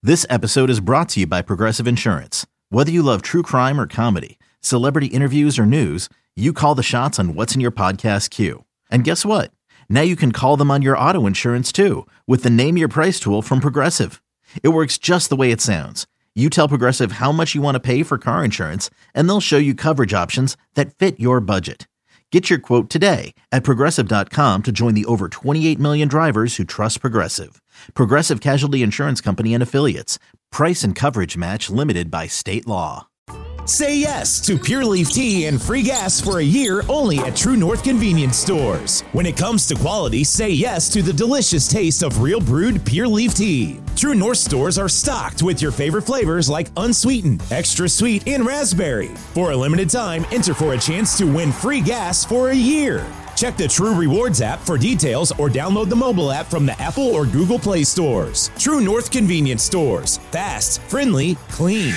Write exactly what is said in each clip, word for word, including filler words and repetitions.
This episode is brought to you by Progressive Insurance. Whether you love true crime or comedy, celebrity interviews or news, you call the shots on what's in your podcast queue. And guess what? Now you can call them on your auto insurance too with the Name Your Price tool from Progressive. It works just the way it sounds. You tell Progressive how much you want to pay for car insurance, and they'll show you coverage options that fit your budget. Get your quote today at Progressive dot com to join the over twenty-eight million drivers who trust Progressive. Progressive Casualty Insurance Company and Affiliates. Price and coverage match limited by state law. Say yes to Pure Leaf Tea and free gas for a year only at True North Convenience Stores. When it comes to quality, say yes to the delicious taste of real brewed Pure Leaf Tea. True North stores are stocked with your favorite flavors like unsweetened, extra sweet, and raspberry. For a limited time, enter for a chance to win free gas for a year. Check the True Rewards app for details or download the mobile app from the Apple or Google Play stores. True North Convenience Stores. Fast, friendly, clean.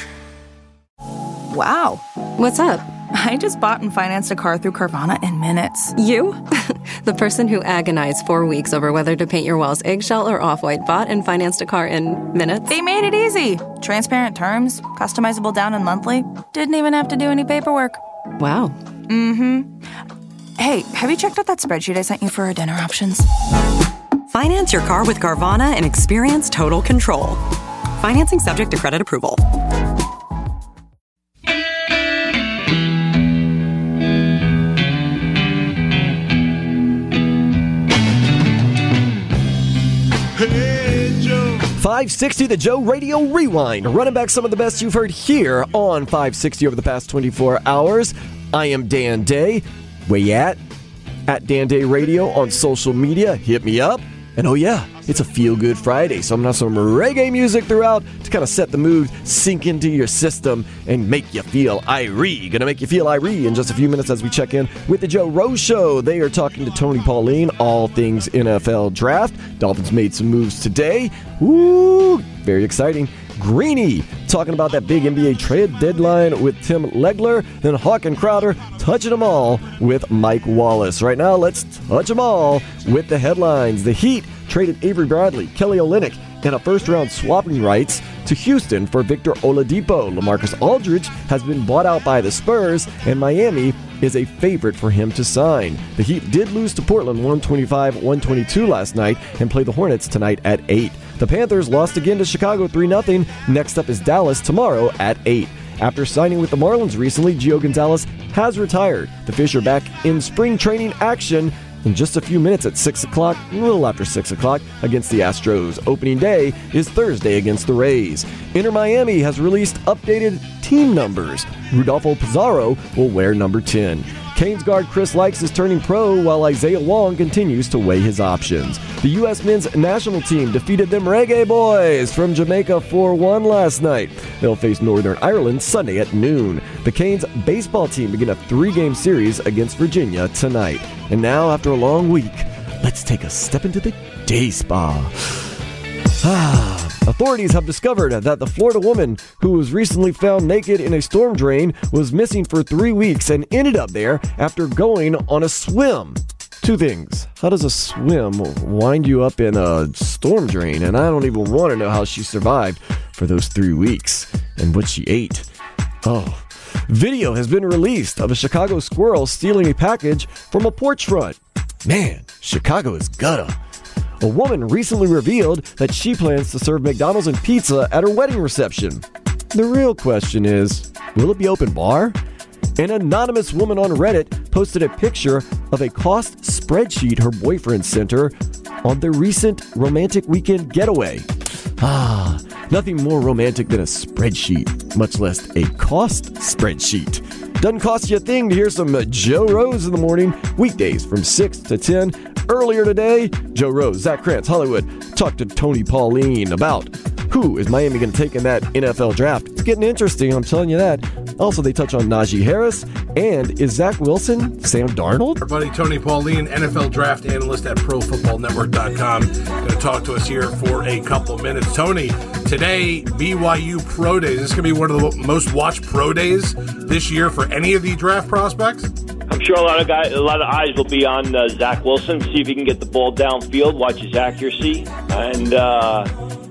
Wow. What's up? I just bought and financed a car through Carvana in minutes. You? The person who agonized four weeks over whether to paint your walls eggshell or off-white bought and financed a car in minutes? They made it easy. Transparent terms, customizable down and monthly. Didn't even have to do any paperwork. Wow. Mm-hmm. Hey, have you checked out that spreadsheet I sent you for our dinner options? Finance your car with Carvana and experience total control. Financing subject to credit approval. five sixty, the Joe Radio Rewind. Running back some of the best you've heard here on five sixty over the past twenty-four hours. I am Dan Day. Where you at? At Dan Day Radio on social media. Hit me up. And oh yeah, it's a feel-good Friday, so I'm gonna have some reggae music throughout to kind of set the mood, sink into your system, and make you feel irie. Gonna make you feel irie in just a few minutes as we check in with the Joe Rose Show. They are talking to Tony Pauline, all things N F L draft. Dolphins made some moves today. Woo! Very exciting. Greeny talking about that big N B A trade deadline with Tim Legler. Then Hawk and Crowder touching them all with Mike Wallace. Right now, let's touch them all with the headlines. The Heat traded Avery Bradley, Kelly Olynyk, and a first-round swapping rights to Houston for Victor Oladipo. LaMarcus Aldridge has been bought out by the Spurs, and Miami is a favorite for him to sign. The Heat did lose to Portland one twenty-five one twenty-two last night and play the Hornets tonight at eight. The Panthers lost again to Chicago three nothing. Next up is Dallas tomorrow at eight. After signing with the Marlins recently, Gio Gonzalez has retired. The Fish are back in spring training action in just a few minutes at six o'clock, a little after six o'clock, against the Astros. Opening day is Thursday against the Rays. Inter Miami has released updated team numbers. Rudolfo Pizarro will wear number ten. Canes guard Chris Likes is turning pro while Isaiah Wong continues to weigh his options. The U S men's national team defeated them Reggae Boys from Jamaica four one last night. They'll face Northern Ireland Sunday at noon. The Canes baseball team begin a three-game series against Virginia tonight. And now, after a long week, let's take a step into the day spa. Ah. Authorities have discovered that the Florida woman who was recently found naked in a storm drain was missing for three weeks and ended up there after going on a swim. Two things. How does a swim wind you up in a storm drain? And I don't even want to know how she survived for those three weeks and what she ate. Oh. Video has been released of a Chicago squirrel stealing a package from a porch front. Man, Chicago is gutta. A woman recently revealed that she plans to serve McDonald's and pizza at her wedding reception. The real question is, will it be open bar? An anonymous woman on Reddit posted a picture of a cost spreadsheet her boyfriend sent her on their recent romantic weekend getaway. Ah, nothing more romantic than a spreadsheet, much less a cost spreadsheet. Doesn't cost you a thing to hear some Joe Rose in the morning, weekdays from six to ten. Earlier today, Joe Rose, Zach Krantz, Hollywood, talked to Tony Pauline about who is Miami going to take in that N F L draft. It's getting interesting, I'm telling you that. Also, they touch on Najee Harris, and is Zach Wilson Sam Darnold? Our buddy Tony Pauline, N F L draft analyst at Pro Football Network dot com, going to talk to us here for a couple minutes. Tony, today, B Y U Pro Days. This is going to be one of the most watched Pro Days this year for any of the draft prospects. I'm sure a lot of guys, a lot of eyes will be on uh, Zach Wilson, see if he can get the ball downfield, watch his accuracy, and uh,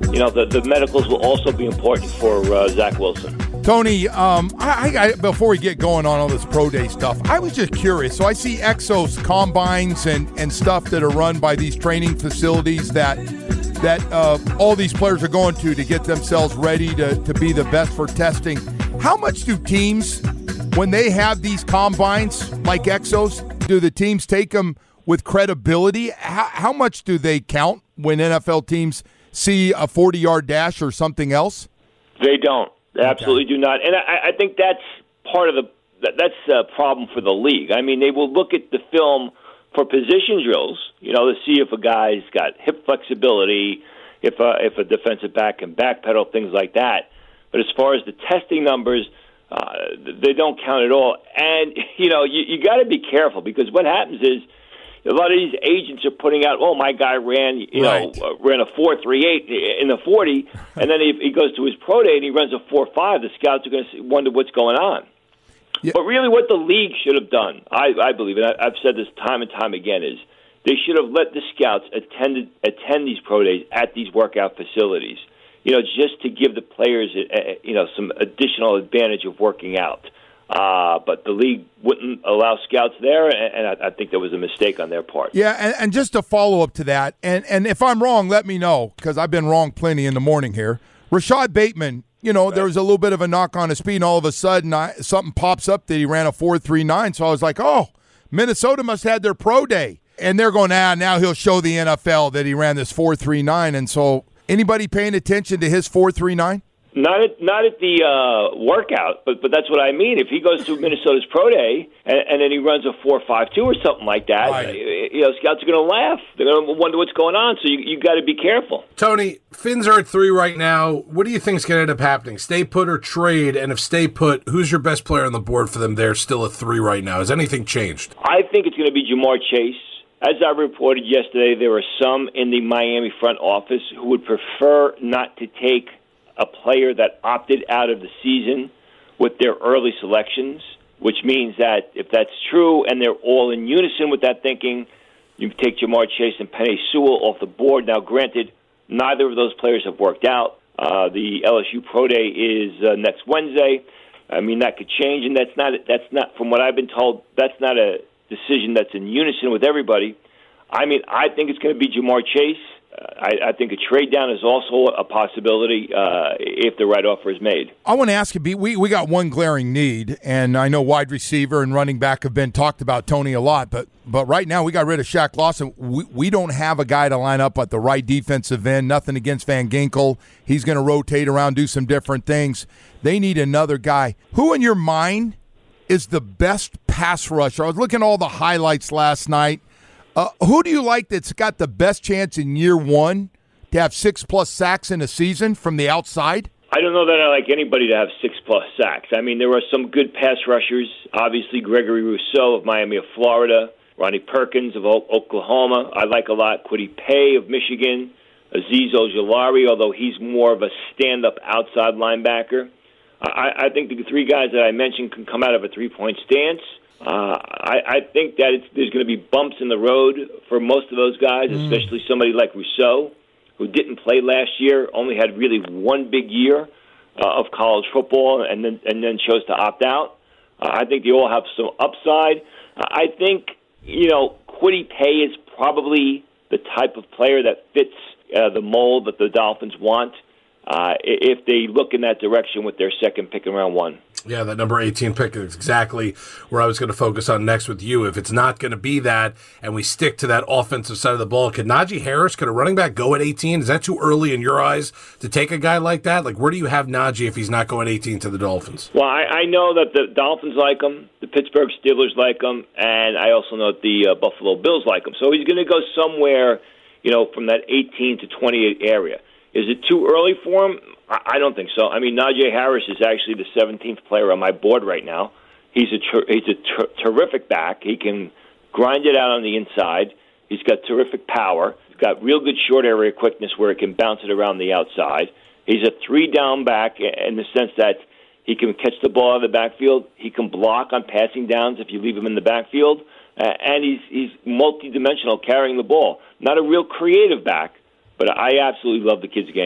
you know, the, the medicals will also be important for uh, Zach Wilson. Tony, um, I, I, before we get going on all this pro day stuff, I was just curious. So I see Exos combines and, and stuff that are run by these training facilities that that uh, all these players are going to to get themselves ready to, to be the best for testing. How much do teams, when they have these combines like Exos, do the teams take them with credibility? How, how much do they count when N F L teams see a forty-yard dash or something else? They don't. They absolutely okay. do not. And I, I think that's part of the that's a problem for the league. I mean, they will look at the film for position drills, you know, to see if a guy's got hip flexibility, if a, if a defensive back can backpedal, things like that. But as far as the testing numbers, uh, they don't count at all. And, you know, you, you got to be careful because what happens is a lot of these agents are putting out, oh, my guy ran, you right. know, uh, ran a four three eight in the forty, and then he, he goes to his pro day and he runs a four five. The scouts are going to wonder what's going on. Yeah. But really what the league should have done, I, I believe, and I, I've said this time and time again, is they should have let the scouts attend, attend these pro days at these workout facilities, you know, just to give the players, a, you know, some additional advantage of working out. Uh, but the league wouldn't allow scouts there, and, and I, I think there was a mistake on their part. Yeah, and, and just a follow-up to that, and, and if I'm wrong, let me know, because I've been wrong plenty in the morning here. Rashad Bateman, you know, right. there was a little bit of a knock on his speed, and all of a sudden I, something pops up that he ran a four three nine, so I was like, oh, Minnesota must have had their pro day. And they're going, ah, now he'll show the N F L that he ran this four three nine, and so anybody paying attention to his four three nine? Not at not at the uh, workout, but but that's what I mean. If he goes to Minnesota's pro day and, and then he runs a four five two or something like that, right. you know, scouts are going to laugh. They're going to wonder what's going on. So you you got to be careful. Tony, Finns are at three right now. What do you think is going to end up happening? Stay put or trade? And if stay put, who's your best player on the board for them? They're still at three right now. Has anything changed? I think it's going to be Jamar Chase. As I reported yesterday, there are some in the Miami front office who would prefer not to take a player that opted out of the season with their early selections, which means that if that's true and they're all in unison with that thinking, you take Jamar Chase and Penei Sewell off the board. Now, granted, neither of those players have worked out. Uh, the L S U Pro Day is uh, next Wednesday. I mean, that could change, and that's not, that's not, from what I've been told, that's not a decision that's in unison with everybody. I mean, I think it's going to be Jamar Chase. I, I think a trade down is also a possibility uh, if the right offer is made. I want to ask you, we we got one glaring need, and I know wide receiver and running back have been talked about, Tony, a lot, but but right now we got rid of Shaq Lawson. We, we don't have a guy to line up at the right defensive end. Nothing against Van Ginkel. He's going to rotate around, do some different things. They need another guy. Who in your mind is the best pass rusher? I was looking at all the highlights last night. Uh, who do you like that's got the best chance in year one to have six-plus sacks in a season from the outside? I don't know that I like anybody to have six-plus sacks. I mean, there are some good pass rushers. Obviously, Gregory Rousseau of Miami of Florida, Ronnie Perkins of o- Oklahoma. I like a lot Kwity Paye of Michigan, Azeez Ojulari, although he's more of a stand-up outside linebacker. I, I think the three guys that I mentioned can come out of a three-point stance. Uh, I, I think that it's, there's going to be bumps in the road for most of those guys, mm. especially somebody like Rousseau, who didn't play last year, only had really one big year uh, of college football, and then and then chose to opt out. Uh, I think they all have some upside. Uh, I think, you know, Kwity Paye is probably the type of player that fits uh, the mold that the Dolphins want uh, if they look in that direction with their second pick in round one. Yeah, that number eighteen pick is exactly where I was going to focus on next with you. If it's not going to be that, and we stick to that offensive side of the ball, could Najee Harris, could a running back go at eighteen? Is that too early in your eyes to take a guy like that? Like, where do you have Najee if he's not going eighteen to the Dolphins? Well, I, I know that the Dolphins like him, the Pittsburgh Steelers like him, and I also know that the uh, Buffalo Bills like him. So he's going to go somewhere, you know, from that eighteen to twenty-eight area. Is it too early for him? I don't think so. I mean, Najee Harris is actually the seventeenth player on my board right now. He's a ter- he's a ter- terrific back. He can grind it out on the inside. He's got terrific power. He's got real good short area quickness where he can bounce it around the outside. He's a three-down back in the sense that he can catch the ball out of the backfield. He can block on passing downs if you leave him in the backfield. Uh, and he's he's multi-dimensional carrying the ball. Not a real creative back, but I absolutely love the kid's game.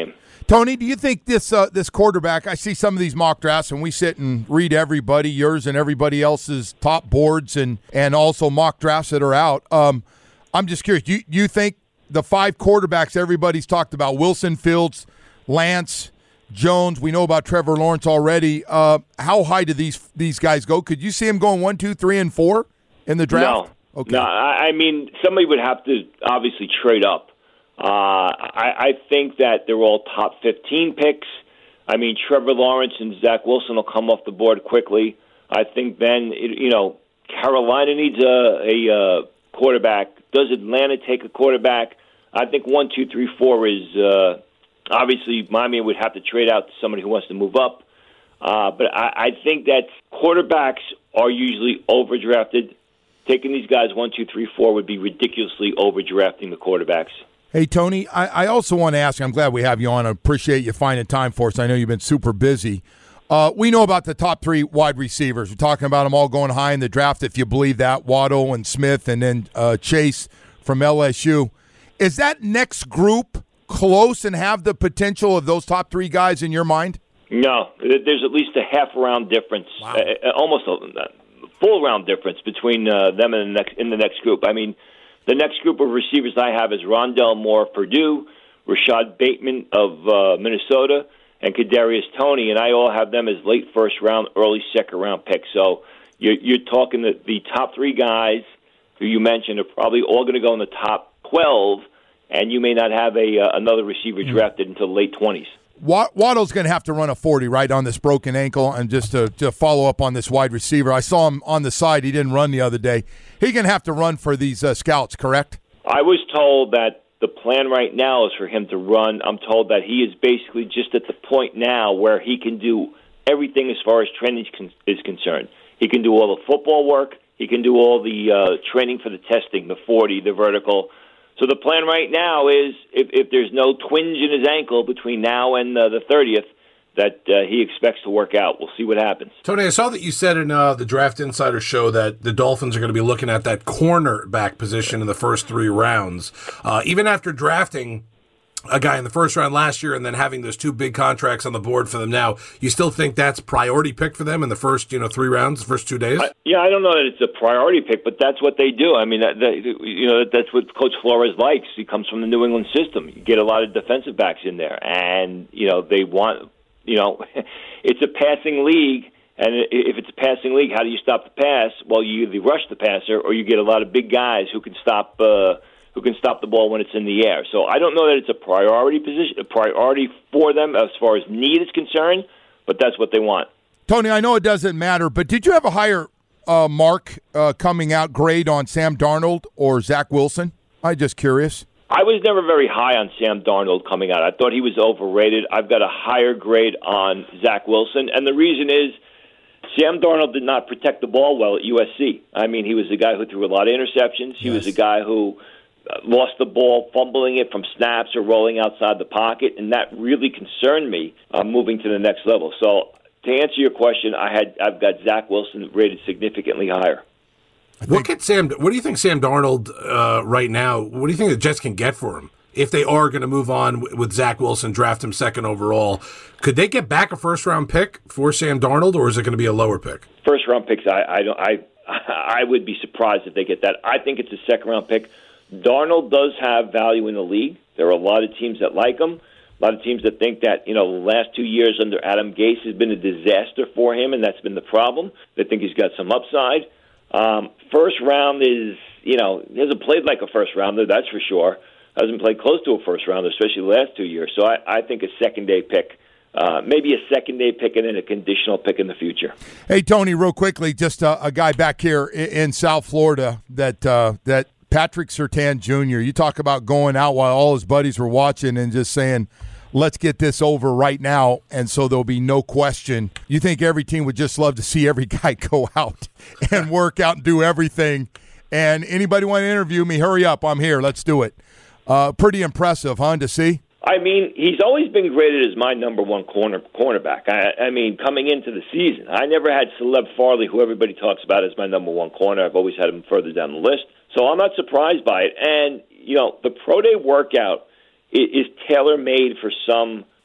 Tony, do you think this uh, this quarterback, I see some of these mock drafts, and we sit and read everybody, yours and everybody else's top boards and, and also mock drafts that are out. Um, I'm just curious, do you, do you think the five quarterbacks everybody's talked about, Wilson, Fields, Lance, Jones, we know about Trevor Lawrence already, uh, how high do these these guys go? Could you see them going one, two, three, and four in the draft? No. Okay. No, I I mean, somebody would have to obviously trade up. Uh, I, I think that they're all top fifteen picks. I mean, Trevor Lawrence and Zach Wilson will come off the board quickly. I think then, you know, Carolina needs a, a uh, quarterback. Does Atlanta take a quarterback? I think one, two, three, four is uh, obviously Miami would have to trade out to somebody who wants to move up. Uh, but I, I think that quarterbacks are usually overdrafted. Taking these guys one, two, three, four would be ridiculously overdrafting the quarterbacks. Hey, Tony, I, I also want to ask, I'm glad we have you on. I appreciate you finding time for us. I know you've been super busy. Uh, we know about the top three wide receivers. We're talking about them all going high in the draft, if you believe that, Waddle and Smith and then uh, Chase from L S U. Is that next group close and have the potential of those top three guys in your mind? No. There's at least a half-round difference, wow. uh, almost a full-round difference between uh, them and the next, in the next group. I mean, the next group of receivers I have is Rondell Moore of Purdue, Rashad Bateman of uh, Minnesota, and Kadarius Toney, and I all have them as late first round, early second round picks. So you're, you're talking that the top three guys who you mentioned are probably all going to go in the top twelve, and you may not have a uh, another receiver drafted until the late twenties. Waddle's going to have to run a forty, right, on this broken ankle. And just to, to follow up on this wide receiver, I saw him on the side. He didn't run the other day. He's going to have to run for these uh, scouts, correct? I was told that the plan right now is for him to run. I'm told that he is basically just at the point now where he can do everything as far as training is concerned. He can do all the football work. He can do all the uh, training for the testing, the forty, the vertical. So the plan right now is if, if there's no twinge in his ankle between now and uh, the thirtieth, that uh, he expects to work out. We'll see what happens. Tony, I saw that you said in uh, the Draft Insider show that the Dolphins are going to be looking at that cornerback position in the first three rounds. Uh, even after drafting a guy in the first round last year and then having those two big contracts on the board for them now, you still think that's priority pick for them in the first, you know, three rounds, the first two days? I, yeah, I don't know that it's a priority pick, but that's what they do. I mean, that, that, you know, that's what Coach Flores likes. He comes from the New England system. You get a lot of defensive backs in there, and, you know, they want, you know, it's a passing league, and if it's a passing league, how do you stop the pass? Well, you either rush the passer or you get a lot of big guys who can stop uh, who can stop the ball when it's in the air. So I don't know that it's a priority position, a priority for them as far as need is concerned, but that's what they want. Tony, I know it doesn't matter, but did you have a higher uh, mark uh, coming out grade on Sam Darnold or Zach Wilson? I'm just curious. I was never very high on Sam Darnold coming out. I thought he was overrated. I've got a higher grade on Zach Wilson, and the reason is Sam Darnold did not protect the ball well at U S C. I mean, he was a guy who threw a lot of interceptions. He yes. was a guy who uh, lost the ball, fumbling it from snaps or rolling outside the pocket, and that really concerned me uh, moving to the next level. So to answer your question, I had I've got Zach Wilson rated significantly higher. What could Sam? What do you think Sam Darnold uh, right now? What do you think the Jets can get for him if they are going to move on w- with Zach Wilson, draft him second overall? Could they get back a first round pick for Sam Darnold, or is it going to be a lower pick? First round picks, I I don't I I would be surprised if they get that. I think it's a second round pick. Darnold does have value in the league. There are a lot of teams that like him. A lot of teams that think that, you know, the last two years under Adam Gase has been a disaster for him, and that's been the problem. They think he's got some upside. Um, first round is, you know, he hasn't played like a first rounder, that's for sure. Hasn't played close to a first rounder, especially the last two years. So I, I think a second day pick, uh, maybe a second day pick and then a conditional pick in the future. Hey, Tony, real quickly, just uh, a guy back here in, in South Florida that uh, that Patrick Surtain Junior You talk about going out while all his buddies were watching and just saying, let's get this over right now, and so there'll be no question. You think every team would just love to see every guy go out and work out and do everything. And anybody want to interview me, hurry up. I'm here. Let's do it. Uh, pretty impressive, huh, to see? I mean, he's always been graded as my number one corner cornerback. I, I mean, coming into the season, I never had Caleb Farley, who everybody talks about as my number one corner. I've always had him further down the list. So I'm not surprised by it. And, you know, the pro day workout is tailor-made for some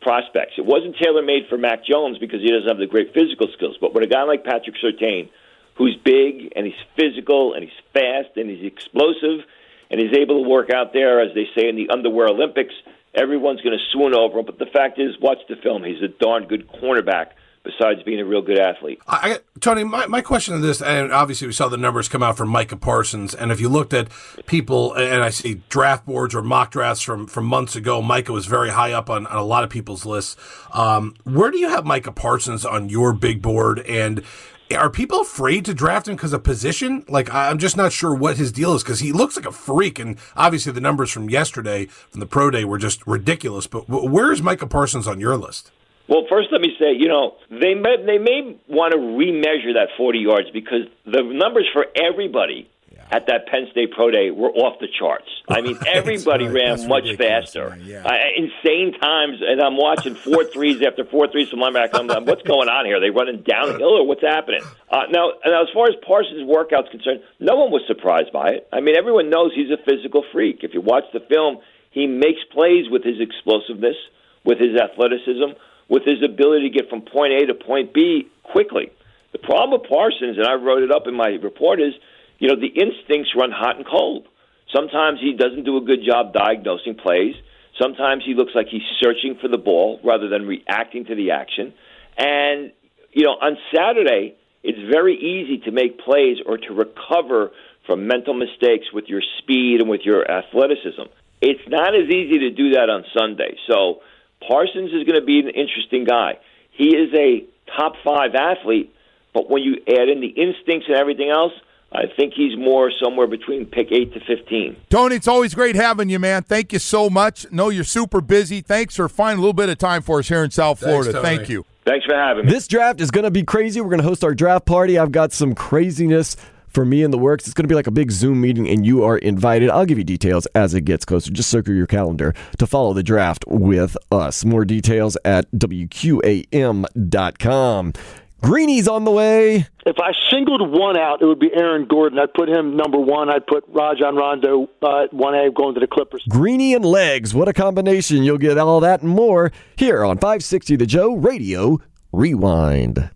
prospects. It wasn't tailor-made for Mac Jones because he doesn't have the great physical skills. But with a guy like Patrick Surtain, who's big and he's physical and he's fast and he's explosive and he's able to work out there, as they say in the underwear Olympics, everyone's going to swoon over him. But the fact is, watch the film. He's a darn good cornerback, besides being a real good athlete. I, Tony, my, my question on this, and obviously we saw the numbers come out from Micah Parsons, and if you looked at people, and I see draft boards or mock drafts from, from months ago, Micah was very high up on, on a lot of people's lists. Um, where do you have Micah Parsons on your big board, and are people afraid to draft him because of position? Like, I'm just not sure what his deal is, because he looks like a freak, and obviously the numbers from yesterday, from the pro day, were just ridiculous, but where is Micah Parsons on your list? Well, first let me say, you know, they may, they may want to remeasure that forty yards because the numbers for everybody yeah. at that Penn State Pro Day were off the charts. I mean, everybody right. ran That's much faster. Right. Yeah. Uh, insane times, and I'm watching four threes after four threes from linebacker. I'm like, what's going on here? Are they running downhill or what's happening? Uh, now, now, as far as Parsons' workout's concerned, no one was surprised by it. I mean, everyone knows he's a physical freak. If you watch the film, he makes plays with his explosiveness, with his athleticism, with his ability to get from point A to point B quickly. The problem with Parsons, and I wrote it up in my report, is, you know, the instincts run hot and cold. Sometimes he doesn't do a good job diagnosing plays. Sometimes he looks like he's searching for the ball rather than reacting to the action. And, you know, on Saturday, it's very easy to make plays or to recover from mental mistakes with your speed and with your athleticism. It's not as easy to do that on Sunday. So Parsons is going to be an interesting guy. He is a top five athlete, but when you add in the instincts and everything else, I think he's more somewhere between pick eight to fifteen. Tony, it's always great having you, man. Thank you so much. Know you're super busy. Thanks for finding a little bit of time for us here in South Florida. Thanks, Thank you. Thanks for having me. This draft is going to be crazy. We're going to host our draft party. I've got some craziness for me in the works. It's going to be like a big Zoom meeting, and you are invited. I'll give you details as it gets closer. Just circle your calendar to follow the draft with us. More details at W Q A M dot com. Greenie's on the way. If I singled one out, it would be Aaron Gordon. I'd put him number one. I'd put Rajon Rondo uh, at one A going to the Clippers. Greenie and legs. What a combination. You'll get all that and more here on five sixty The Joe Radio Rewind.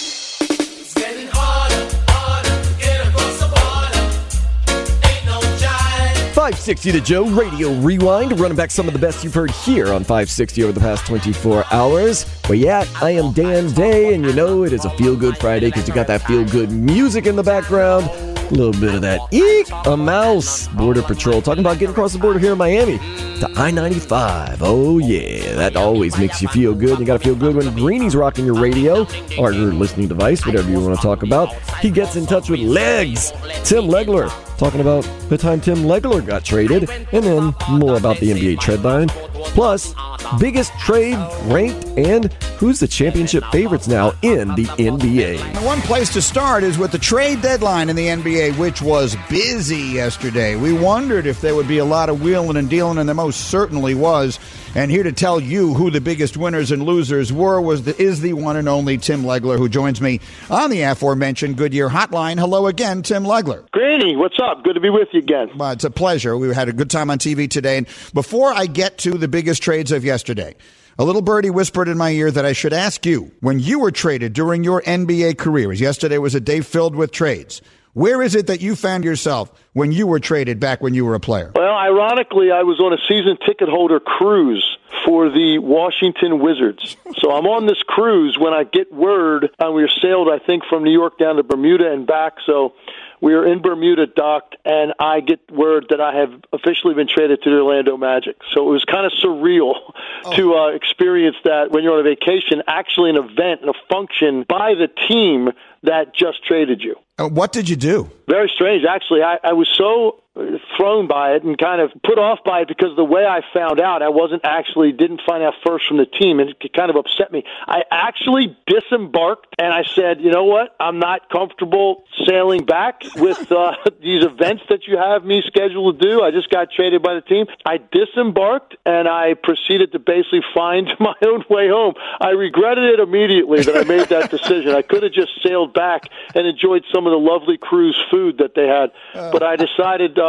five sixty The Joe Radio Rewind, running back some of the best you've heard here on five sixty over the past twenty-four hours. Where you at? I am Dan Day, and you know it is a Feel-Good Friday because you got that feel-good music in the background. A little bit of that eek, a mouse. Border Patrol talking about getting across the border here in Miami to I ninety-five. Oh, yeah, that always makes you feel good. You got to feel good when Greenie's rocking your radio or your listening device, whatever you want to talk about. He gets in touch with Legs, Tim Legler, talking about the time Tim Legler got traded, and then more about the N B A trade line. Plus, biggest trade ranked and who's the championship favorites now in the N B A. The one place to start is with the trade deadline in the N B A, which was busy yesterday. We wondered if there would be a lot of wheeling and dealing, and there most certainly was. And here to tell you who the biggest winners and losers were was the, is the one and only Tim Legler, who joins me on the aforementioned Goodyear Hotline. Hello again, Tim Legler. Greeny, what's up? Good to be with you again. Well, it's a pleasure. We had a good time on T V today. And before I get to the biggest trades of yesterday, a little birdie whispered in my ear that I should ask you, when you were traded during your N B A career, as yesterday was a day filled with trades, where is it that you found yourself when you were traded back when you were a player? Well, ironically, I was on a season ticket holder cruise for the Washington Wizards. So I'm on this cruise when I get word, and we were sailed, I think, from New York down to Bermuda and back. So we are in Bermuda docked, and I get word that I have officially been traded to the Orlando Magic. So it was kind of surreal oh. to uh, experience that when you're on a vacation, actually an event and a function by the team that just traded you. Uh, what did you do? Very strange. Actually, I, I was so thrown by it and kind of put off by it because the way I found out, I wasn't actually, didn't find out first from the team, and it kind of upset me. I actually disembarked, and I said, you know what, I'm not comfortable sailing back with uh, these events that you have me scheduled to do. I just got traded by the team. I disembarked, and I proceeded to basically find my own way home. I regretted it immediately that I made that decision. I could have just sailed back and enjoyed some of the lovely cruise food that they had, but I decided uh,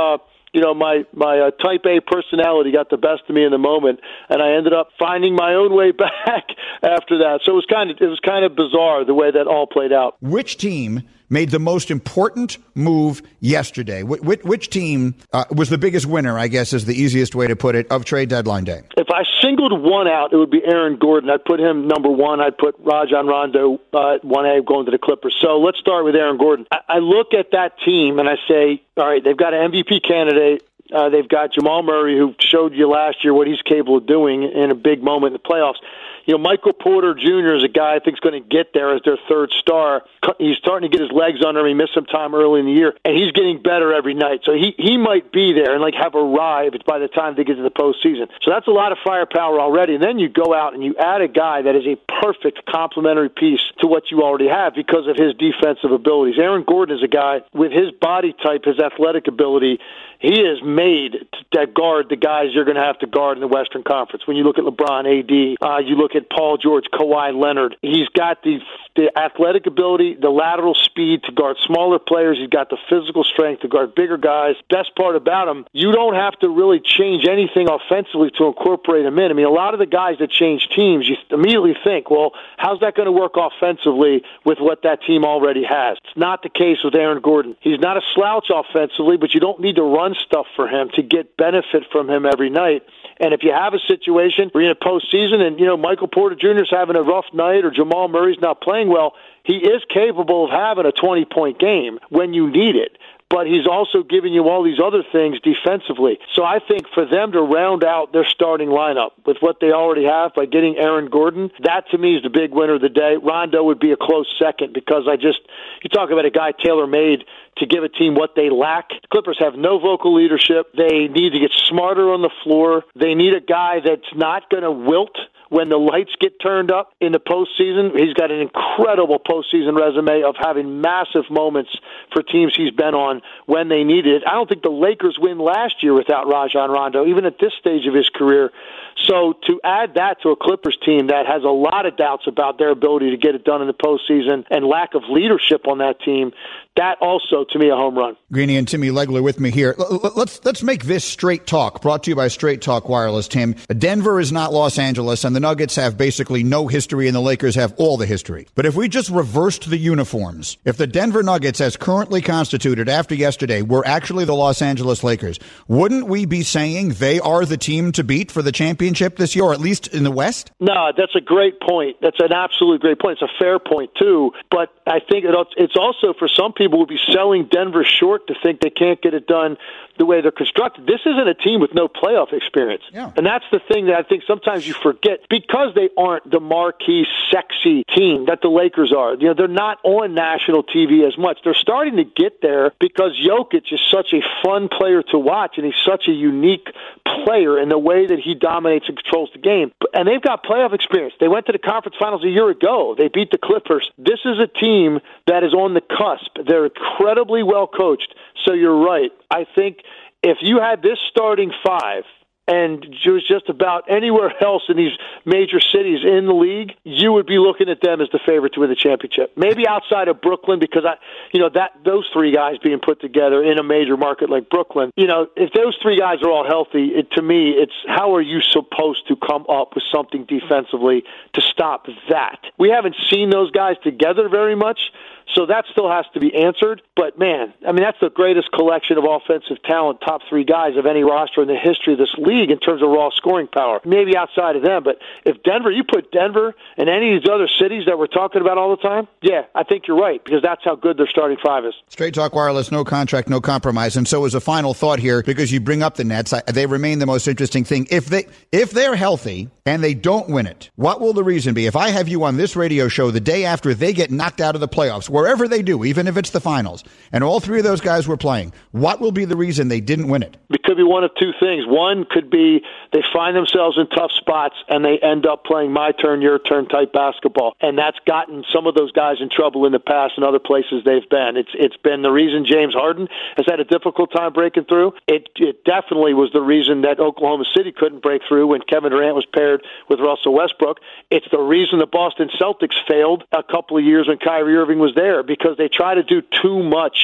you know, my, my uh, type A personality got the best of me in the moment, and I ended up finding my own way back after that. So it was kind of it was kind of bizarre the way that all played out. Which team made the most important move yesterday? Wh- which, which team uh, was the biggest winner, I guess is the easiest way to put it, of trade deadline day? If I singled one out, it would be Aaron Gordon. I'd put him number one. I'd put Rajon Rondo uh, at one A going to the Clippers. So let's start with Aaron Gordon. I, I look at that team and I say, all right, they've got an M V P candidate. Uh, they've got Jamal Murray, who showed you last year what he's capable of doing in a big moment in the playoffs. You know, Michael Porter Junior is a guy I think is going to get there as their third star. He's starting to get his legs under him. He missed some time early in the year, and he's getting better every night. So he, he might be there and, like, have arrived by the time they get to the postseason. So that's a lot of firepower already. And then you go out and you add a guy that is a perfect complementary piece to what you already have because of his defensive abilities. Aaron Gordon is a guy with his body type, his athletic ability. He is made to guard the guys you're going to have to guard in the Western Conference. When you look at LeBron, A D, uh, you look at Paul George, Kawhi Leonard. He's got the, the athletic ability, the lateral speed to guard smaller players. He's got the physical strength to guard bigger guys. Best part about him, you don't have to really change anything offensively to incorporate him in. I mean, a lot of the guys that change teams, you immediately think, well, how's that going to work offensively with what that team already has? It's not the case with Aaron Gordon. He's not a slouch offensively, but you don't need to run stuff for him to get benefit from him every night. And if you have a situation where you're in a postseason and, you know, Michael Porter Junior is having a rough night or Jamal Murray's not playing well, he is capable of having a twenty-point game when you need it. But he's also giving you all these other things defensively. So I think for them to round out their starting lineup with what they already have by getting Aaron Gordon, that to me is the big winner of the day. Rondo would be a close second because I just, you talk about a guy tailor-made to give a team what they lack. The Clippers have no vocal leadership. They need to get smarter on the floor. They need a guy that's not going to wilt when the lights get turned up in the postseason. He's got an incredible postseason resume of having massive moments for teams he's been on when they needed it. I don't think the Lakers win last year without Rajon Rondo, even at this stage of his career. So to add that to a Clippers team that has a lot of doubts about their ability to get it done in the postseason and lack of leadership on that team, that also, to me, a home run. Greeny and Timmy Legler with me here. Let's let's make this Straight Talk, brought to you by Straight Talk Wireless, Tim. Denver is not Los Angeles, and the Nuggets have basically no history, and the Lakers have all the history. But if we just reversed the uniforms, if the Denver Nuggets, as currently constituted after yesterday, were actually the Los Angeles Lakers, wouldn't we be saying they are the team to beat for the championship this year, or at least in the West? No, that's a great point. That's an absolute great point. It's a fair point, too. But I think it's also, for some people, would be selling Denver short to think they can't get it done the way they're constructed. This isn't a team with no playoff experience. Yeah. And that's the thing that I think sometimes you forget. Because they aren't the marquee, sexy team that the Lakers are. You know, they're not on national T V as much. They're starting to get there because Jokic is such a fun player to watch, and he's such a unique player in the way that he dominates and controls the game. And they've got playoff experience. They went to the conference finals a year ago. They beat the Clippers. This is a team that is on the cusp. They're incredibly well coached. So you're right. I think if you had this starting five and it was just about anywhere else in these major cities in the league, you would be looking at them as the favorite to win the championship. Maybe outside of Brooklyn, because I, you know, that those three guys being put together in a major market like Brooklyn, you know, if those three guys are all healthy, it, to me, it's how are you supposed to come up with something defensively to stop that? We haven't seen those guys together very much. So that still has to be answered. But, man, I mean, that's the greatest collection of offensive talent, top three guys of any roster in the history of this league in terms of raw scoring power. Maybe outside of them. But if Denver, you put Denver in any of these other cities that we're talking about all the time, yeah, I think you're right, because that's how good their starting five is. Straight Talk Wireless, no contract, no compromise. And so as a final thought here, because you bring up the Nets, they remain the most interesting thing. If, they, if they're healthy and they don't win it, what will the reason be? If I have you on this radio show the day after they get knocked out of the playoffs, wherever they do, even if it's the finals, and all three of those guys were playing, what will be the reason they didn't win it? It could be one of two things. One could be they find themselves in tough spots and they end up playing my turn, your turn type basketball. And that's gotten some of those guys in trouble in the past and other places they've been. It's It's been the reason James Harden has had a difficult time breaking through. It, it definitely was the reason that Oklahoma City couldn't break through when Kevin Durant was paired with Russell Westbrook. It's the reason the Boston Celtics failed a couple of years when Kyrie Irving was there, because they try to do too much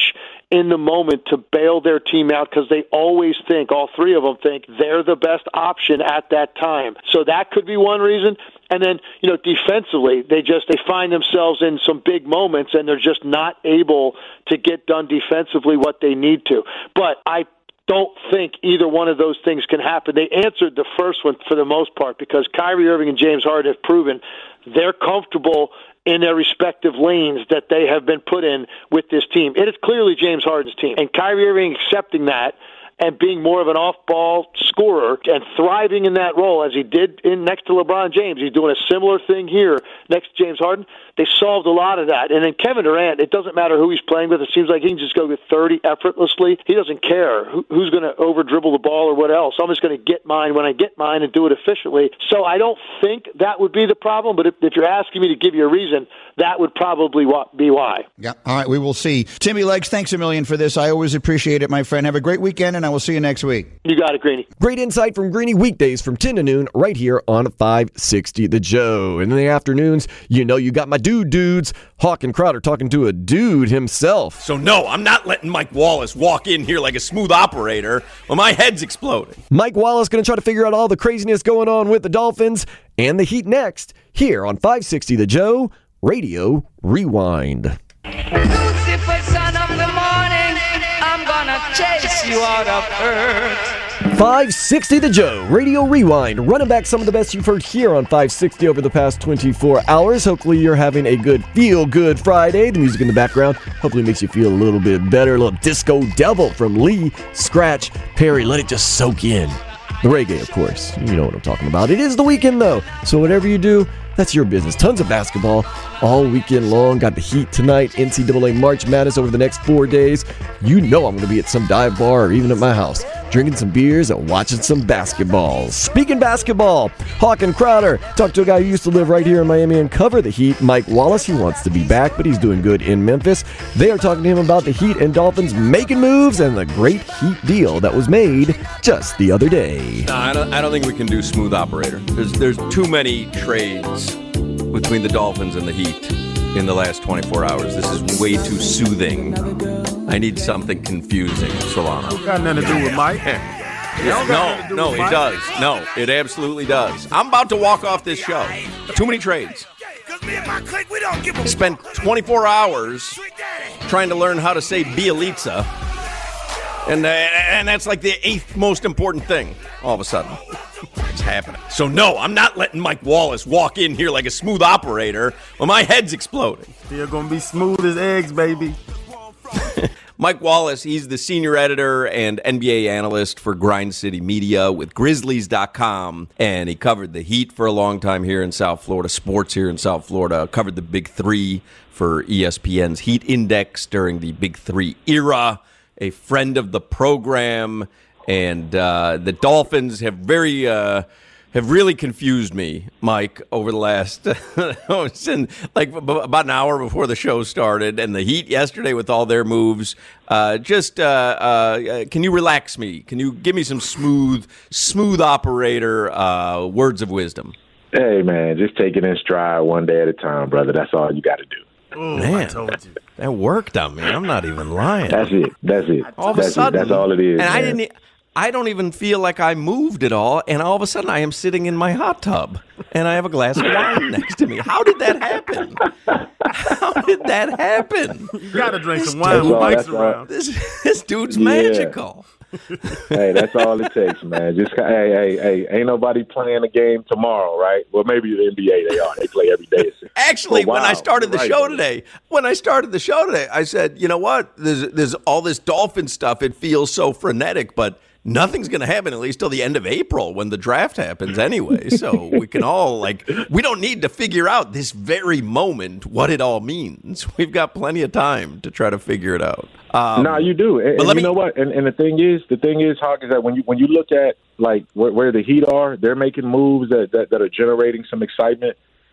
in the moment to bail their team out because they always think, all three of them think, they're the best option at that time. So that could be one reason. And then, you know, defensively, they just they find themselves in some big moments and they're just not able to get done defensively what they need to. But I don't think either one of those things can happen. They answered the first one for the most part because Kyrie Irving and James Harden have proven they're comfortable in their respective lanes that they have been put in with this team. It is clearly James Harden's team. And Kyrie Irving accepting that and being more of an off-ball scorer and thriving in that role as he did in next to LeBron James. He's doing a similar thing here next to James Harden. They solved a lot of that. And then Kevin Durant, it doesn't matter who he's playing with. It seems like he can just go get thirty effortlessly. He doesn't care who, who's going to over-dribble the ball or what else. I'm just going to get mine when I get mine and do it efficiently. So I don't think that would be the problem, but if, if you're asking me to give you a reason, that would probably be why. Yeah. All right, we will see. Timmy Legs, thanks a million for this. I always appreciate it, my friend. Have a great weekend, and I will see you next week. You got it, Greeny. Great insight from Greeny weekdays from ten to noon right here on five sixty The Joe. And in the afternoons, you know you got my dude dudes, Hawk and Crowder talking to a dude himself. So no, I'm not letting Mike Wallace walk in here like a smooth operator when my head's exploding. Mike Wallace going to try to figure out all the craziness going on with the Dolphins and the Heat next here on five sixty The Joe Radio Rewind. Lucifer, son of the morning, I'm gonna chase you out of earth. five sixty The Joe Radio Rewind, running back some of the best you've heard here on five sixty over the past twenty-four hours. Hopefully you're having a good feel-good Friday. The music in the background hopefully makes you feel a little bit better. A little Disco Devil from Lee Scratch Perry. Let it just soak in. The reggae, of course. You know what I'm talking about. It is the weekend, though, so whatever you do, that's your business. Tons of basketball all weekend long. Got the Heat tonight, N C double A March Madness over the next four days. You know I'm going to be at some dive bar or even at my house, drinking some beers and watching some basketball. Speaking basketball, Hawk and Crowder talked to a guy who used to live right here in Miami and cover the Heat, Mike Wallace. He wants to be back, but he's doing good in Memphis. They are talking to him about the Heat and Dolphins making moves and the great Heat deal that was made just the other day. No, I don't, I don't think we can do smooth operator. There's, there's too many trades between the Dolphins and the Heat in the last twenty-four hours. This is way too soothing. I need something confusing, Solano. Got nothing to do with Mike. Yeah, no, no, it does. No, it absolutely does. I'm about to walk off this show. Too many trades. Spent twenty-four hours trying to learn how to say Bielitsa, and uh, and that's like the eighth most important thing. All of a sudden, it's happening. So no, I'm not letting Mike Wallace walk in here like a smooth operator when my head's exploding. You're gonna be smooth as eggs, baby. Mike Wallace, he's the senior editor and N B A analyst for Grind City Media with Grizzlies dot com, and he covered the Heat for a long time here in South Florida, sports here in South Florida, covered the Big Three for E S P N's Heat Index during the Big Three era, a friend of the program, and uh, the Dolphins have very... Uh, have really confused me, Mike, over the last, since, like about an hour before the show started, and the Heat yesterday with all their moves. Uh, just, uh, uh, can you relax me? Can you give me some smooth, smooth operator uh, words of wisdom? Hey, man, just take it in stride one day at a time, brother. That's all you got to do. Ooh, man, I told you. That worked on me. I'm not even lying. That's it. That's it. All of that's a sudden, it. That's all it is. And man. I didn't. I don't even feel like I moved at all, and all of a sudden I am sitting in my hot tub, and I have a glass of wine next to me. How did that happen? How did that happen? You gotta drink some wine with Mike's around. This, this dude's yeah. magical. Hey, that's all it takes, man. Just hey, hey, hey, ain't nobody playing a game tomorrow, right? Well, maybe the N B A they are. They play every day. Actually, oh, wow. when I started the right, show man. today, when I started the show today, I said, you know what? There's there's all this Dolphin stuff. It feels so frenetic, but nothing's going to happen at least till the end of April when the draft happens anyway. So we can all, like, we don't need to figure out this very moment what it all means. We've got plenty of time to try to figure it out. Um, no, you do. And, and you me, know what? And, and the thing is, the thing is, Hawk, is that when you when you look at, like, where, where the Heat are, they're making moves that, that, that are generating some excitement.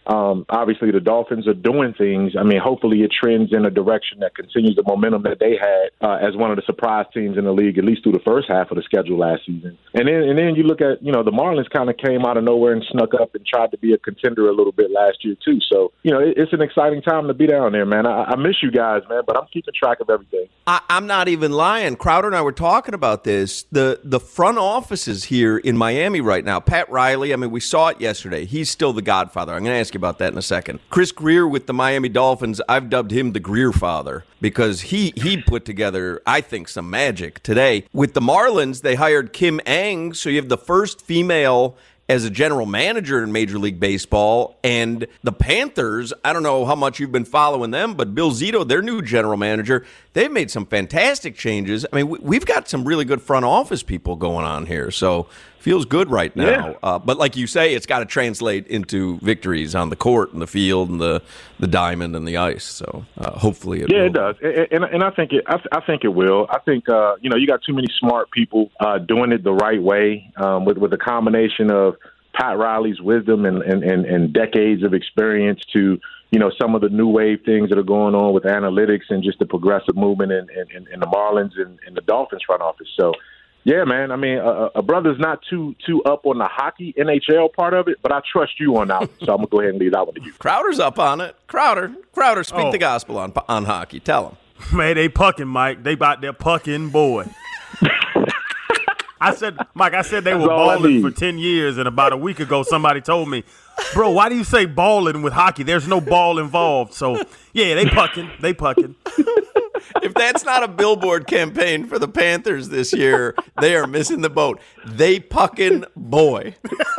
Um, obviously, the Dolphins are doing things. I mean, hopefully it trends in a direction that continues the momentum that they had uh, as one of the surprise teams in the league, at least through the first half of the schedule last season. And then, and then you look at, you know, the Marlins kind of came out of nowhere and snuck up and tried to be a contender a little bit last year too. So, you know, it, it's an exciting time to be down there, man. I, I miss you guys, man, but I'm keeping track of everything. I, I'm not even lying. Crowder and I were talking about this. The the front offices here in Miami right now, Pat Riley, I mean, we saw it yesterday. He's still the godfather. I'm going to ask you about that in a second. Chris Greer with the Miami Dolphins, I've dubbed him the Greer father because he, he put together, I think, some magic today. With the Marlins, they hired Kim Ng, so you have the first female as a general manager in Major League Baseball. And the Panthers, I don't know how much you've been following them, but Bill Zito, their new general manager, they've made some fantastic changes. I mean, we've got some really good front office people going on here, so feels good right now. Yeah. Uh, but like you say, it's got to translate into victories on the court and the field and the, the diamond and the ice. So uh, hopefully it yeah, will. it does, and, and, and I think it. I, I think it will. I think uh, you know you got too many smart people uh, doing it the right way um, with with a combination of Pat Riley's wisdom and, and, and, and decades of experience to, you know, some of the new wave things that are going on with analytics and just the progressive movement in, in, in the Marlins and, and the Dolphins front office. So, yeah, man, I mean, a, a brother's not too too up on the hockey N H L part of it, but I trust you on that one, so I'm going to go ahead and leave that one to you. Crowder's up on it. Crowder, Crowder, speak Oh. the gospel on on hockey. Tell him. Man, they pucking, Mike. They about their pucking, boy. I said, Mike, I said they were That's all I balling need. for ten years, and about a week ago somebody told me, bro, why do you say balling with hockey? There's no ball involved. So, yeah, they pucking. They pucking. If that's not a billboard campaign for the Panthers this year, they are missing the boat. They pucking boy.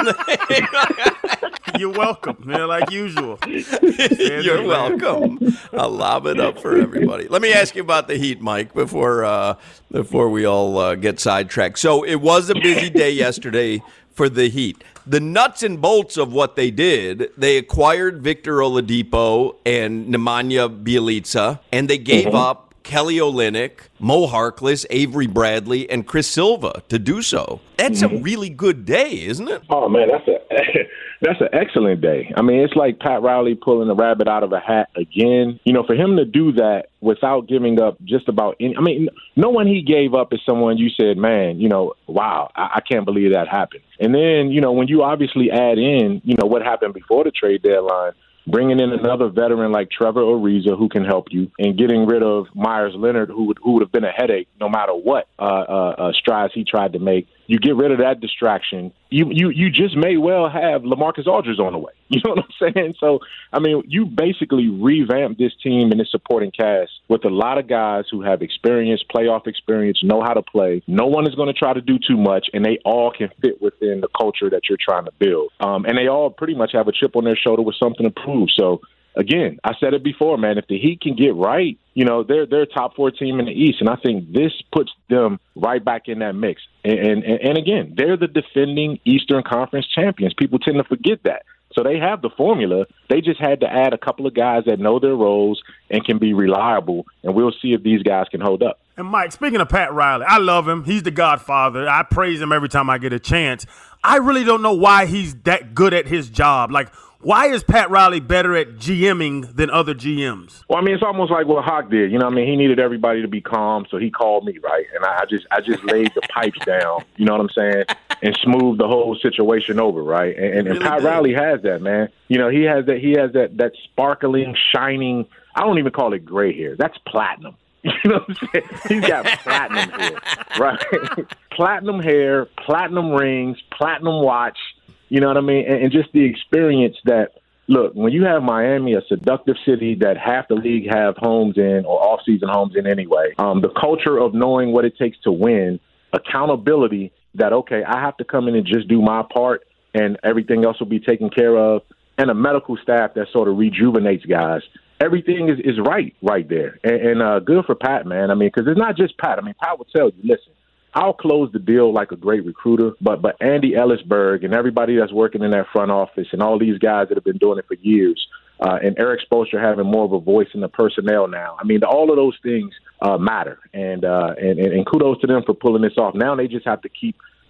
You're welcome, man, like usual. You're welcome. I'll lob it up for everybody. Let me ask you about the Heat, Mike, before uh, before we all uh, get sidetracked. So it was a busy day yesterday for the Heat. The nuts and bolts of what they did, they acquired Victor Oladipo and Nemanja Bjelica, and they gave Mm-hmm. up Kelly Olynyk, Mo Harkless, Avery Bradley, and Chris Silva to do so. That's Mm-hmm. a really good day, isn't it? Oh, man, that's a that's an excellent day. I mean, it's like Pat Riley pulling a rabbit out of a hat again. You know, for him to do that without giving up just about any – I mean, no one he gave up is someone you said, man, you know, wow, I, I can't believe that happened. And then, you know, when you obviously add in, you know, what happened before the trade deadline, bringing in another veteran like Trevor Ariza who can help you, and getting rid of Myers Leonard, who would who would have been a headache no matter what uh, uh, uh, strides he tried to make. You get rid of that distraction. You you you just may well have LaMarcus Aldridge on the way. You know what I'm saying? So, I mean, you basically revamped this team and its supporting cast with a lot of guys who have experience, playoff experience, know how to play. No one is going to try to do too much, and they all can fit within the culture that you're trying to build. Um, and they all pretty much have a chip on their shoulder with something to prove. So, again, I said it before, man, if the Heat can get right, you know, they're they're a top four team in the East, and I think this puts them right back in that mix. And, and, and again, they're the defending Eastern Conference champions. People tend to forget that. So they have the formula. They just had to add a couple of guys that know their roles and can be reliable, and we'll see if these guys can hold up. And, Mike, speaking of Pat Riley, I love him. He's the godfather. I praise him every time I get a chance. I really don't know why he's that good at his job. Like, why is Pat Riley better at GMing than other G Ms? Well, I mean, it's almost like what Hawk did. You know what I mean? He needed everybody to be calm, so he called me, right? And I just I just laid the pipes down, you know what I'm saying, and smoothed the whole situation over, right? And, and, and Pat Riley has that, man. You know, he has that he has that that sparkling, shining, I don't even call it gray hair. That's platinum. You know what I'm saying? He's got platinum hair, right? Platinum hair, platinum rings, platinum watch. You know what I mean? And, and just the experience that, look, when you have Miami, a seductive city that half the league have homes in or off-season homes in anyway, um, the culture of knowing what it takes to win, accountability that, okay, I have to come in and just do my part and everything else will be taken care of, and a medical staff that sort of rejuvenates guys. Everything is, is right right there. And, and uh, good for Pat, man. I mean, because it's not just Pat. I mean, Pat will tell you, listen, I'll close the deal like a great recruiter, but but Andy Ellisberg and everybody that's working in that front office and all these guys that have been doing it for years, uh, and Eric Spoelstra having more of a voice in the personnel now. I mean, all of those things uh, matter, and, uh, and and and kudos to them for pulling this off. Now they just have to keep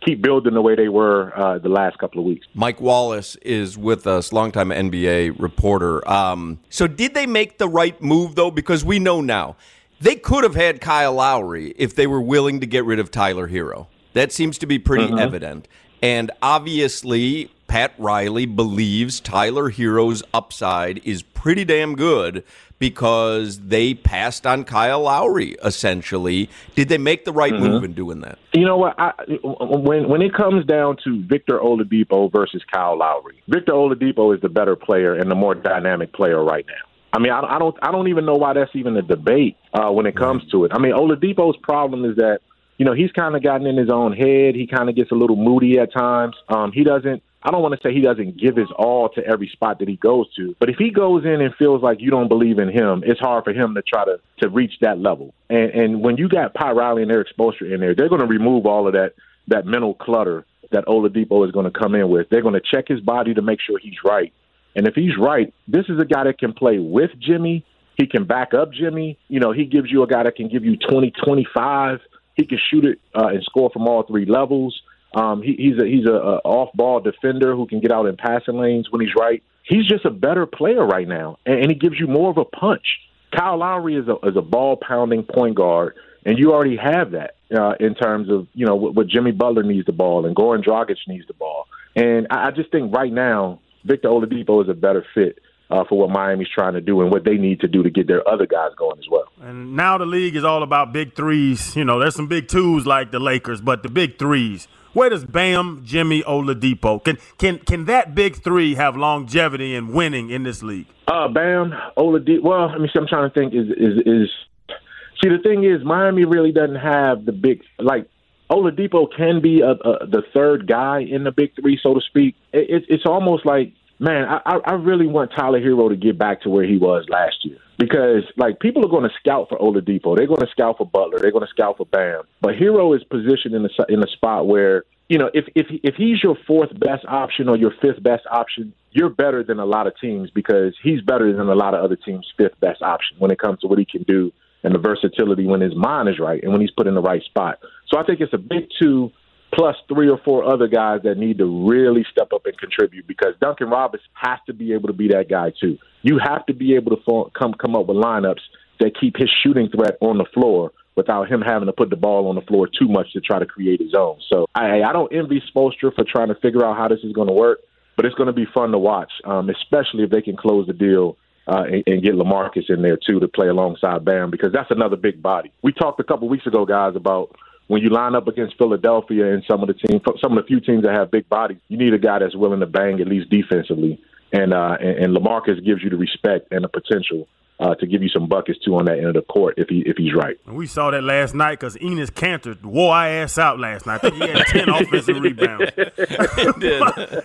keep building the way they were uh, the last couple of weeks. Mike Wallace is with us, longtime N B A reporter. Um, so did they make the right move, though? Because we know now they could have had Kyle Lowry if they were willing to get rid of Tyler Hero. That seems to be pretty mm-hmm. evident. And obviously, Pat Riley believes Tyler Hero's upside is pretty damn good because they passed on Kyle Lowry, essentially. Did they make the right mm-hmm. move in doing that? You know what? I, when when it comes down to Victor Oladipo versus Kyle Lowry, Victor Oladipo is the better player and the more dynamic player right now. I mean, I, I don't I don't even know why that's even a debate uh, when it comes to it. I mean, Oladipo's problem is that, you know, he's kind of gotten in his own head. He kind of gets a little moody at times. Um, he doesn't. I don't want to say he doesn't give his all to every spot that he goes to, but if he goes in and feels like you don't believe in him, it's hard for him to try to, to reach that level. And, and when you got Pat Riley and Eric Spoelstra in there, they're going to remove all of that, that mental clutter that Oladipo is going to come in with. They're going to check his body to make sure he's right. And if he's right, this is a guy that can play with Jimmy. He can back up Jimmy. You know, he gives you a guy that can give you twenty, twenty-five. He can shoot it uh, and score from all three levels. Um, he, he's a he's a, a off-ball defender who can get out in passing lanes when he's right. He's just a better player right now, and, and he gives you more of a punch. Kyle Lowry is a is a ball-pounding point guard, and you already have that uh, in terms of, you know, what, what Jimmy Butler needs the ball and Goran Dragic needs the ball. And I, I just think right now Victor Oladipo is a better fit Uh, for what Miami's trying to do and what they need to do to get their other guys going as well. And now the league is all about big threes. You know, there's some big twos like the Lakers, but the big threes. Where does Bam, Jimmy, Oladipo, can can can that big three have longevity and winning in this league? Uh, Bam, Oladipo. Well, I mean, see, I'm trying to think. Is is is see the thing is Miami really doesn't have the big like. Oladipo can be a, a, the third guy in the big three, so to speak. It, it, it's almost like. Man, I, I really want Tyler Hero to get back to where he was last year because, like, people are going to scout for Oladipo. They're going to scout for Butler. They're going to scout for Bam. But Hero is positioned in a, in a spot where, you know, if, if if he's your fourth best option or your fifth best option, you're better than a lot of teams because he's better than a lot of other teams' fifth best option when it comes to what he can do and the versatility when his mind is right and when he's put in the right spot. So I think it's a big two plus three or four other guys that need to really step up and contribute because Duncan Robinson has to be able to be that guy too. You have to be able to form, come come up with lineups that keep his shooting threat on the floor without him having to put the ball on the floor too much to try to create his own. So I, I don't envy Spoelstra for trying to figure out how this is going to work, but it's going to be fun to watch, um, especially if they can close the deal uh, and, and get LaMarcus in there too to play alongside Bam because that's another big body. We talked a couple weeks ago, guys, about when you line up against Philadelphia and some of the teams, some of the few teams that have big bodies, you need a guy that's willing to bang at least defensively. And uh, and, and LaMarcus gives you the respect and the potential uh, to give you some buckets too on that end of the court if he if he's right. And we saw that last night because Enes Kanter wore our ass out last night. I think he had ten offensive rebounds. He did.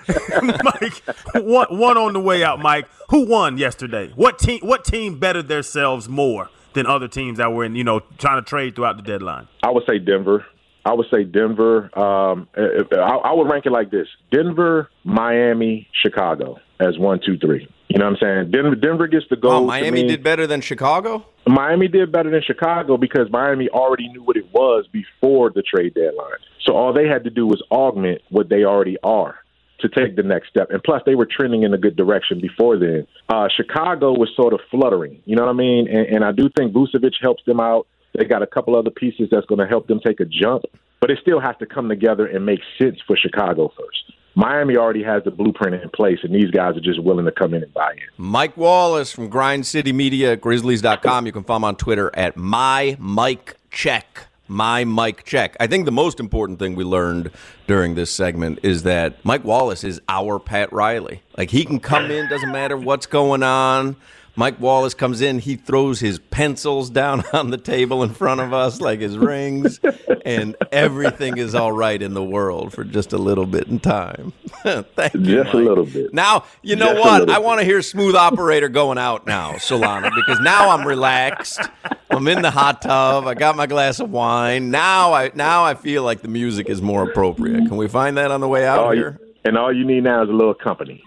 Mike, one, one on the way out. Mike, who won yesterday? What team? What team bettered themselves more than other teams that were in, you know, trying to trade throughout the deadline? I would say Denver. I would say Denver. Um, I, I would rank it like this: Denver, Miami, Chicago as one, two, three. You know what I'm saying? Denver, Denver gets the gold. Oh, Miami did better than Chicago? Miami did better than Chicago because Miami already knew what it was before the trade deadline. So all they had to do was augment what they already are to take the next step. And plus, they were trending in a good direction before then. Uh, Chicago was sort of fluttering. You know what I mean? And, and I do think Vucevic helps them out. They got a couple other pieces that's going to help them take a jump. But it still has to come together and make sense for Chicago first. Miami already has the blueprint in place, and these guys are just willing to come in and buy in. Mike Wallace from Grind City Media at Grizzlies dot com. You can follow him on Twitter at my Mike Check. My Mike Check. I think the most important thing we learned during this segment is that Mike Wallace is our Pat Riley. Like, he can come in, doesn't matter what's going on. Mike Wallace comes in, he throws his pencils down on the table in front of us like his rings, and everything is all right in the world for just a little bit in time. Thank you, Just Mike. a little bit. Now, you know Just what? I want to hear Smooth Operator going out now, Solana, because now I'm relaxed. I'm in the hot tub. I got my glass of wine. Now I now I feel like the music is more appropriate. Can we find that on the way out all here? You, and all you need now is a little company.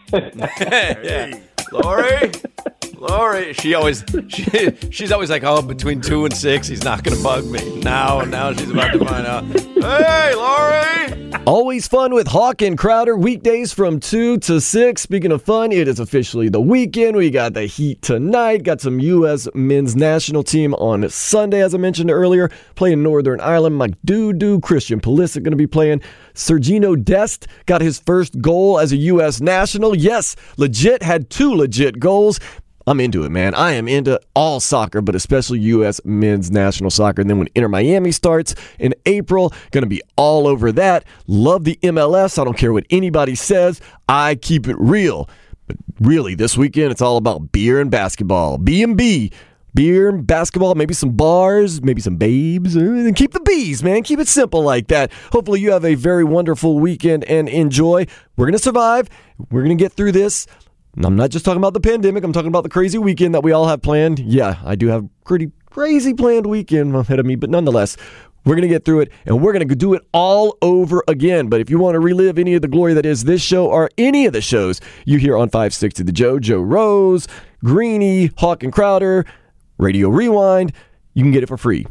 Yeah. Lori? Lori, she always she, she's always like, oh, between two and six, he's not going to bug me. Now, now she's about to find out. Hey, Lori! Always fun with Hawk and Crowder, weekdays from two to six. Speaking of fun, it is officially the weekend. We got the Heat tonight. Got some U S men's national team on Sunday, as I mentioned earlier. Playing Northern Ireland. Mike Dudu, Christian Pulisic going to be playing. Sergino Dest got his first goal as a U S national. Yes, legit, had two legit goals. I'm into it, man. I am into all soccer, but especially U S men's national soccer. And then when Inter Miami starts in April, going to be all over that. Love the M L S. I don't care what anybody says. I keep it real. But really, this weekend, it's all about beer and basketball. B and B. Beer and basketball, maybe some bars, maybe some babes. And keep the bees, man. Keep it simple like that. Hopefully you have a very wonderful weekend and enjoy. We're going to survive. We're going to get through this. I'm not just talking about the pandemic. I'm talking about the crazy weekend that we all have planned. Yeah, I do have a pretty crazy planned weekend ahead of me, but nonetheless, we're going to get through it, and we're going to do it all over again. But if you want to relive any of the glory that is this show or any of the shows you hear on five sixty The Joe, Joe Rose, Greeny, Hawk and Crowder, Radio Rewind, you can get it for free.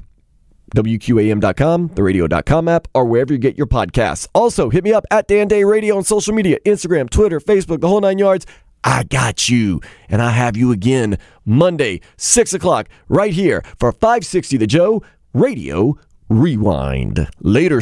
W Q A M dot com, the radio dot com app, or wherever you get your podcasts. Also, hit me up at Dan Day Radio on social media, Instagram, Twitter, Facebook, the whole nine yards. I got you, and I have you again Monday, six o'clock, right here for five sixty The Joe, Radio Rewind. Later,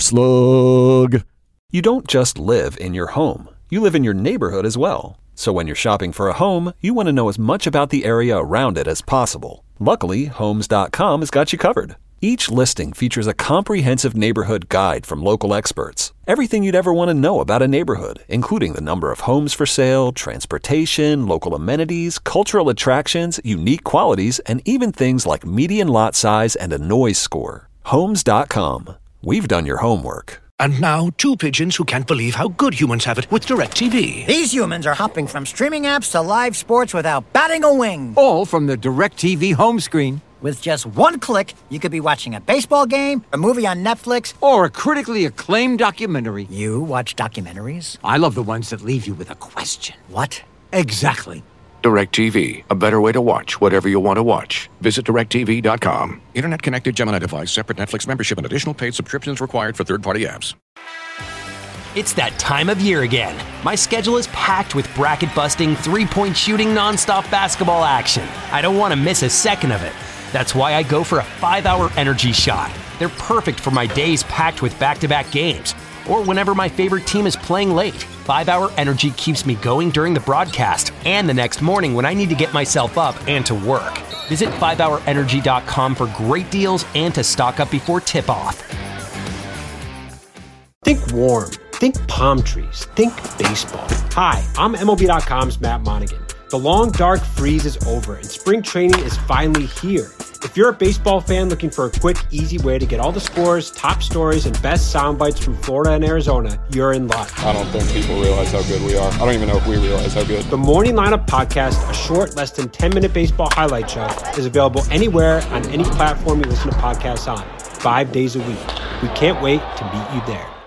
slug. You don't just live in your home. You live in your neighborhood as well. So when you're shopping for a home, you want to know as much about the area around it as possible. Luckily, Homes dot com has got you covered. Each listing features a comprehensive neighborhood guide from local experts. Everything you'd ever want to know about a neighborhood, including the number of homes for sale, transportation, local amenities, cultural attractions, unique qualities, and even things like median lot size and a noise score. Homes dot com. We've done your homework. And now, two pigeons who can't believe how good humans have it with DirecTV. These humans are hopping from streaming apps to live sports without batting a wing. All from the DirecTV home screen. With just one click, you could be watching a baseball game, a movie on Netflix, or a critically acclaimed documentary. You watch documentaries? I love the ones that leave you with a question. What? Exactly. DirecTV, a better way to watch whatever you want to watch. Visit direct T V dot com. Internet connected Gemini device, separate Netflix membership, and additional paid subscriptions required for third-party apps. It's that time of year again. My schedule is packed with bracket-busting, three-point shooting, nonstop basketball action. I don't want to miss a second of it. That's why I go for a five-hour energy shot. They're perfect for my days packed with back-to-back games, or whenever my favorite team is playing late. five-hour energy keeps me going during the broadcast and the next morning when I need to get myself up and to work. Visit five hour energy dot com for great deals and to stock up before tip-off. Think warm. Think palm trees. Think baseball. Hi, I'm M L B dot com's Matt Monaghan. The long, dark freeze is over, and spring training is finally here. If you're a baseball fan looking for a quick, easy way to get all the scores, top stories, and best sound bites from Florida and Arizona, you're in luck. I don't think people realize how good we are. I don't even know if we realize how good. The Morning Lineup Podcast, a short, less than ten-minute baseball highlight show, is available anywhere on any platform you listen to podcasts on, five days a week. We can't wait to meet you there.